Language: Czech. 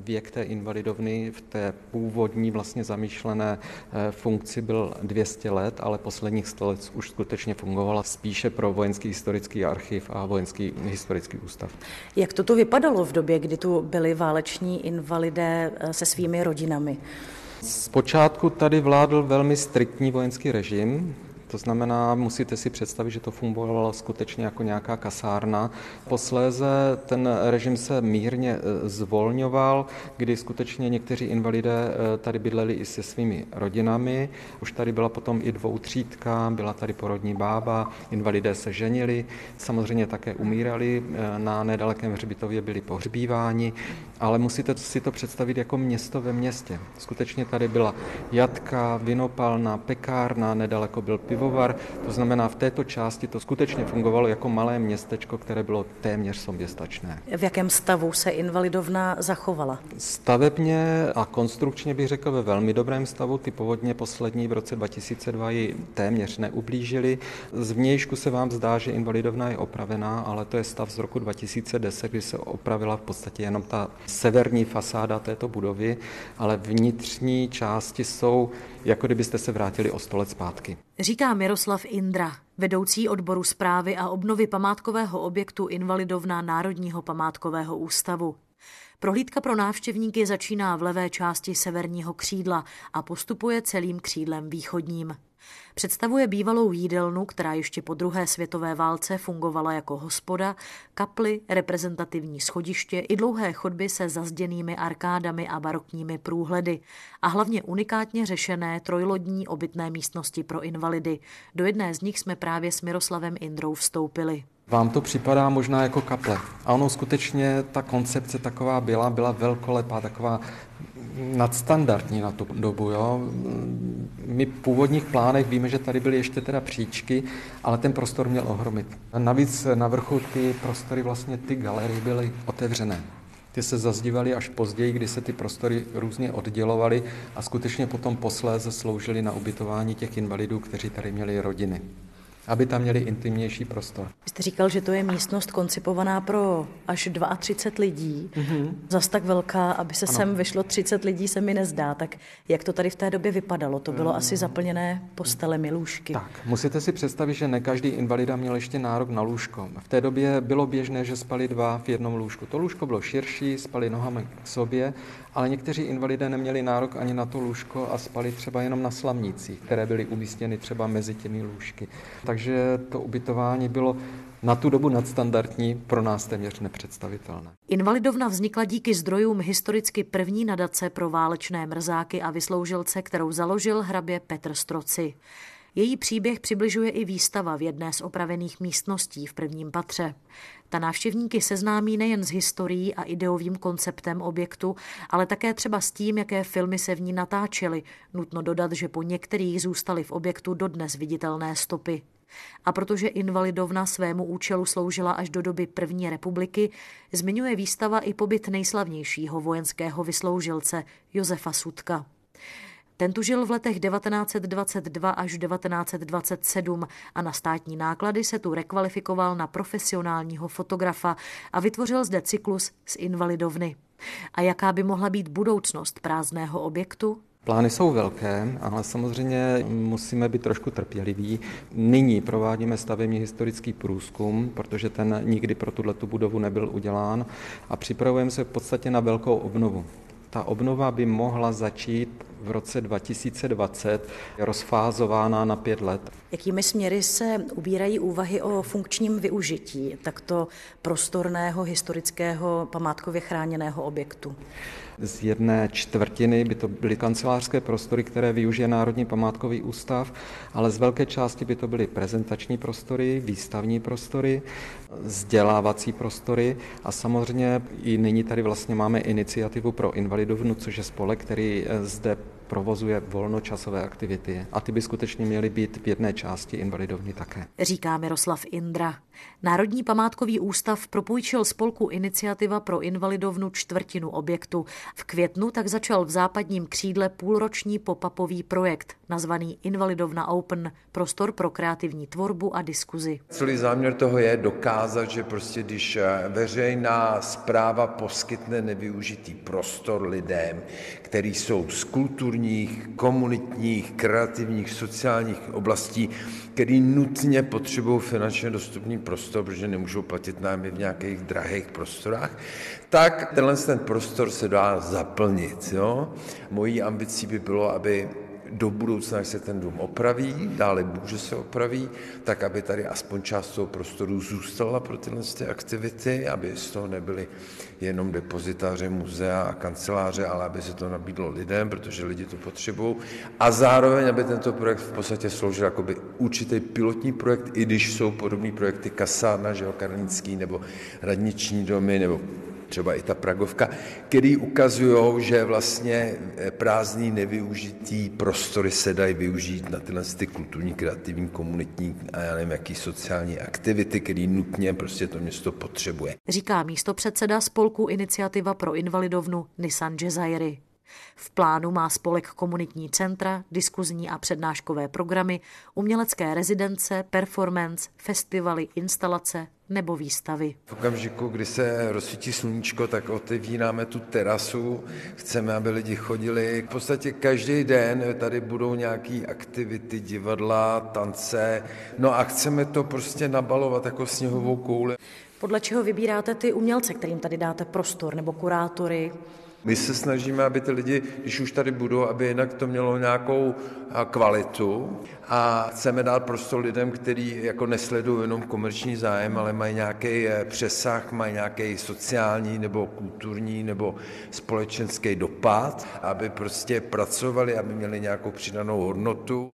věk té invalidovny v té původní vlastně zamýšlené funkci byl 200 let, ale posledních 100 let už skutečně fungovala spíše pro Vojenský historický archiv a Vojenský historický ústav. Jak toto vypadalo v době, kdy tu byli váleční invalidé se svými rodinami? Zpočátku tady vládl velmi striktní vojenský režim. To znamená, musíte si představit, že to fungovalo skutečně jako nějaká kasárna. Posléze ten režim se mírně zvolňoval, kdy skutečně někteří invalidé tady bydleli i se svými rodinami. Už tady byla potom i dvoutřídka, byla tady porodní bába, invalidé se ženili, samozřejmě také umírali, na nedalekém hřbitově byli pohřbíváni, ale musíte si to představit jako město ve městě. Skutečně tady byla jatka, vinopalna, pekárna, nedaleko byl pivovar. To znamená, v této části to skutečně fungovalo jako malé městečko, které bylo téměř soběstačné. V jakém stavu se invalidovna zachovala? Stavebně a konstrukčně bych řekl ve velmi dobrém stavu. Ty povodně poslední v roce 2002 ji téměř neublížily. Zvnějšku se vám zdá, že invalidovna je opravená, ale to je stav z roku 2010, kdy se opravila v podstatě jenom ta severní fasáda této budovy, ale vnitřní části jsou, jako kdybyste se vrátili o 100 let zpátky. Říká Miroslav Indra, vedoucí odboru správy a obnovy památkového objektu Invalidovna Národního památkového ústavu. Prohlídka pro návštěvníky začíná v levé části severního křídla a postupuje celým křídlem východním. Představuje bývalou jídelnu, která ještě po druhé světové válce fungovala jako hospoda, kapli, reprezentativní schodiště i dlouhé chodby se zazděnými arkádami a barokními průhledy a hlavně unikátně řešené trojlodní obytné místnosti pro invalidy. Do jedné z nich jsme právě s Miroslavem Indrou vstoupili. Vám to připadá možná jako kaple. A ono skutečně ta koncepce taková byla velkolepá, taková nadstandardní na tu dobu. Jo. My v původních plánech víme, že tady byly ještě teda příčky, ale ten prostor měl ohromit. A navíc na vrchu ty prostory, vlastně ty galerie byly otevřené. Ty se zazdívaly až později, kdy se ty prostory různě oddělovaly a skutečně potom posléze sloužily na ubytování těch invalidů, kteří tady měli rodiny, aby tam měli intimnější prostor. Vy jste říkal, že to je místnost koncipovaná pro až 32 lidí. Zas tak velká, aby se sem vešlo 30 lidí, se mi nezdá. Tak jak to tady v té době vypadalo? To bylo asi zaplněné postelemi, lůžky. Tak, musíte si představit, že ne každý invalida měl ještě nárok na lůžko. V té době bylo běžné, že spali dva v jednom lůžku. To lůžko bylo širší, spali nohami k sobě, ale někteří invalidé neměli nárok ani na to lůžko a spali třeba jenom na slamnících, které byly umístěny třeba mezi těmi lůžky. Takže to ubytování bylo na tu dobu nadstandardní, pro nás téměř nepředstavitelné. Invalidovna vznikla díky zdrojům historicky první nadace pro válečné mrzáky a vysloužilce, kterou založil hrabě Petr Stroci. Její příběh přibližuje i výstava v jedné z opravených místností v prvním patře. Ta návštěvníky seznámí nejen s historií a ideovým konceptem objektu, ale také třeba s tím, jaké filmy se v ní natáčely. Nutno dodat, že po některých zůstaly v objektu dodnes viditelné stopy. A protože invalidovna svému účelu sloužila až do doby první republiky, zmiňuje výstava i pobyt nejslavnějšího vojenského vysloužilce Josefa Sutka. Ten tu žil v letech 1922 až 1927 a na státní náklady se tu rekvalifikoval na profesionálního fotografa a vytvořil zde cyklus z invalidovny. A jaká by mohla být budoucnost prázdného objektu? Plány jsou velké, ale samozřejmě musíme být trošku trpěliví. Nyní provádíme stavební historický průzkum, protože ten nikdy pro tuto budovu nebyl udělán a připravujeme se v podstatě na velkou obnovu. Ta obnova by mohla začít v roce 2020, je rozfázována na 5 let. Jakými směry se ubírají úvahy o funkčním využití takto prostorného historického památkově chráněného objektu? Z 1/4 by to byly kancelářské prostory, které využije Národní památkový ústav, ale z velké části by to byly prezentační prostory, výstavní prostory, vzdělávací prostory a samozřejmě i nyní tady vlastně máme iniciativu pro invalidovnu, což je spolek, který zde provozuje volnočasové aktivity a ty by skutečně měly být v jedné části invalidovny také. Říká Miroslav Indra. Národní památkový ústav propůjčil spolku Iniciativa pro invalidovnu čtvrtinu objektu. V květnu tak začal v západním křídle půlroční pop-upový projekt, nazvaný Invalidovna Open, prostor pro kreativní tvorbu a diskuzi. Celý záměr toho je dokázat, že prostě když veřejná správa poskytne nevyužitý prostor lidem, kteří jsou z kulturních, komunitních, kreativních, sociálních oblastí, který nutně potřebují finančně dostupný prostor, protože nemůžou platit nájmy v nějakých drahých prostorách, tak ten prostor se dá zaplnit. Jo? Mojí ambicí by bylo, aby do budoucna, až se ten dům opraví, dále může se opraví, tak aby tady aspoň část toho prostoru zůstala pro tyhle aktivity, aby z toho nebyly jenom depozitáře, muzea a kanceláře, ale aby se to nabídlo lidem, protože lidi to potřebují. A zároveň, aby tento projekt v podstatě sloužil jakoby určitý pilotní projekt, i když jsou podobné projekty kasárna, že jo, Karlínský, nebo radniční domy, nebo třeba i ta Pragovka, který ukazují, že vlastně prázdný, nevyužitý prostory se dají využít na tyhle kulturní, kreativní, komunitní a já nevím, jaký sociální aktivity, který nutně prostě to město potřebuje. Říká místopředseda spolku Iniciativa pro invalidovnu Nisan Džezajry. V plánu má spolek komunitní centra, diskuzní a přednáškové programy, umělecké rezidence, performance, festivaly, instalace nebo výstavy. V okamžiku, kdy se rozsvítí sluníčko, tak otevíráme tu terasu, chceme, aby lidi chodili. V podstatě každý den tady budou nějaké aktivity, divadla, tance, no a chceme to prostě nabalovat jako sněhovou kouli. Podle čeho vybíráte ty umělce, kterým tady dáte prostor, nebo kurátory? My se snažíme, aby ty lidi, když už tady budou, aby jinak to mělo nějakou kvalitu a chceme dát prostor lidem, kteří jako nesledují jenom komerční zájem, ale mají nějaký přesah, mají nějaký sociální nebo kulturní nebo společenský dopad, aby prostě pracovali, aby měli nějakou přidanou hodnotu.